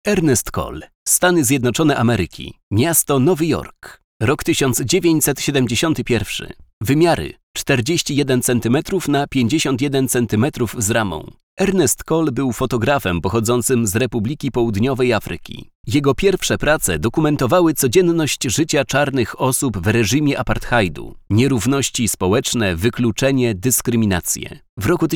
Ernest Cole, Stany Zjednoczone Ameryki, miasto Nowy Jork, rok 1971. Wymiary 41 cm na 51 cm z ramą. Ernest Cole był fotografem pochodzącym z Republiki Południowej Afryki. Jego pierwsze prace dokumentowały codzienność życia czarnych osób w reżimie apartheidu, nierówności społeczne, wykluczenie, dyskryminację. W roku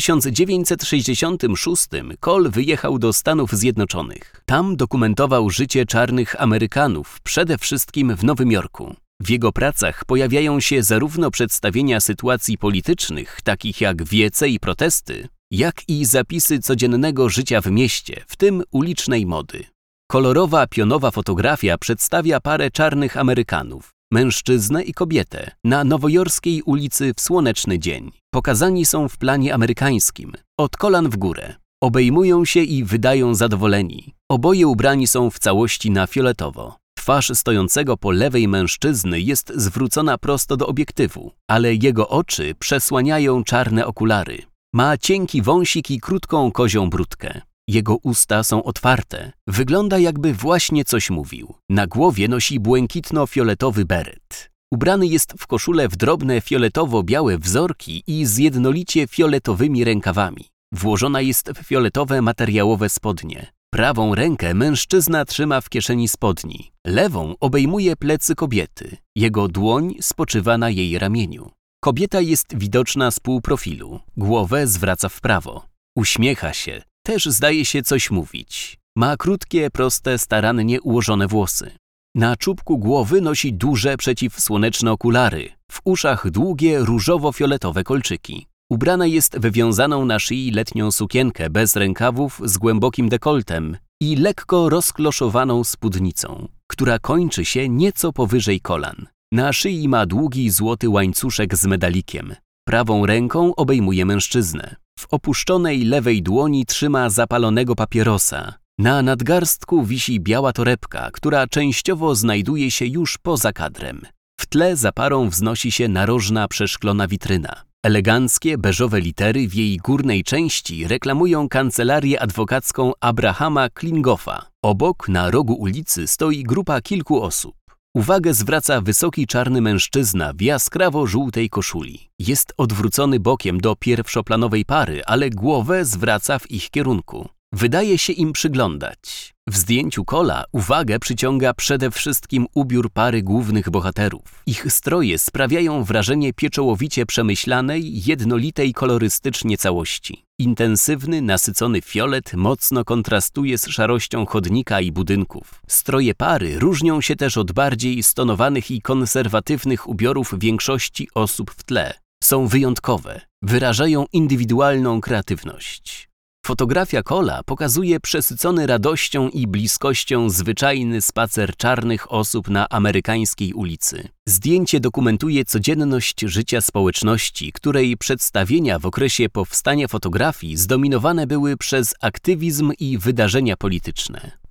1966 Cole wyjechał do Stanów Zjednoczonych. Tam dokumentował życie czarnych Amerykanów, przede wszystkim w Nowym Jorku. W jego pracach pojawiają się zarówno przedstawienia sytuacji politycznych, takich jak wiece i protesty, jak i zapisy codziennego życia w mieście, w tym ulicznej mody. Kolorowa, pionowa fotografia przedstawia parę czarnych Amerykanów, mężczyznę i kobietę, na nowojorskiej ulicy w słoneczny dzień. Pokazani są w planie amerykańskim, od kolan w górę. Obejmują się i wydają zadowoleni. Oboje ubrani są w całości na fioletowo. Twarz stojącego po lewej mężczyzny jest zwrócona prosto do obiektywu, ale jego oczy przesłaniają czarne okulary. Ma cienki wąsik i krótką kozią bródkę. Jego usta są otwarte. Wygląda, jakby właśnie coś mówił. Na głowie nosi błękitno-fioletowy beret. Ubrany jest w koszulę w drobne fioletowo-białe wzorki i z jednolicie fioletowymi rękawami. Włożona jest w fioletowe materiałowe spodnie. Prawą rękę mężczyzna trzyma w kieszeni spodni. Lewą obejmuje plecy kobiety. Jego dłoń spoczywa na jej ramieniu. Kobieta jest widoczna z półprofilu. Głowę zwraca w prawo. Uśmiecha się. Też zdaje się coś mówić. Ma krótkie, proste, starannie ułożone włosy. Na czubku głowy nosi duże przeciwsłoneczne okulary. W uszach długie, różowo-fioletowe kolczyki. Ubrana jest w wiązaną na szyi letnią sukienkę bez rękawów z głębokim dekoltem i lekko rozkloszowaną spódnicą, która kończy się nieco powyżej kolan. Na szyi ma długi złoty łańcuszek z medalikiem. Prawą ręką obejmuje mężczyznę. W opuszczonej lewej dłoni trzyma zapalonego papierosa. Na nadgarstku wisi biała torebka, która częściowo znajduje się już poza kadrem. W tle za parą wznosi się narożna przeszklona witryna. Eleganckie, beżowe litery w jej górnej części reklamują kancelarię adwokacką Abrahama Klingoffa. Obok, na rogu ulicy, stoi grupa kilku osób. Uwagę zwraca wysoki czarny mężczyzna w jaskrawo-żółtej koszuli. Jest odwrócony bokiem do pierwszoplanowej pary, ale głowę zwraca w ich kierunku. Wydaje się im przyglądać. W zdjęciu Cole'a uwagę przyciąga przede wszystkim ubiór pary głównych bohaterów. Ich stroje sprawiają wrażenie pieczołowicie przemyślanej, jednolitej kolorystycznie całości. Intensywny, nasycony fiolet mocno kontrastuje z szarością chodnika i budynków. Stroje pary różnią się też od bardziej stonowanych i konserwatywnych ubiorów większości osób w tle. Są wyjątkowe, wyrażają indywidualną kreatywność. Fotografia Cole'a pokazuje przesycony radością i bliskością zwyczajny spacer czarnych osób na amerykańskiej ulicy. Zdjęcie dokumentuje codzienność życia społeczności, której przedstawienia w okresie powstania fotografii zdominowane były przez aktywizm i wydarzenia polityczne.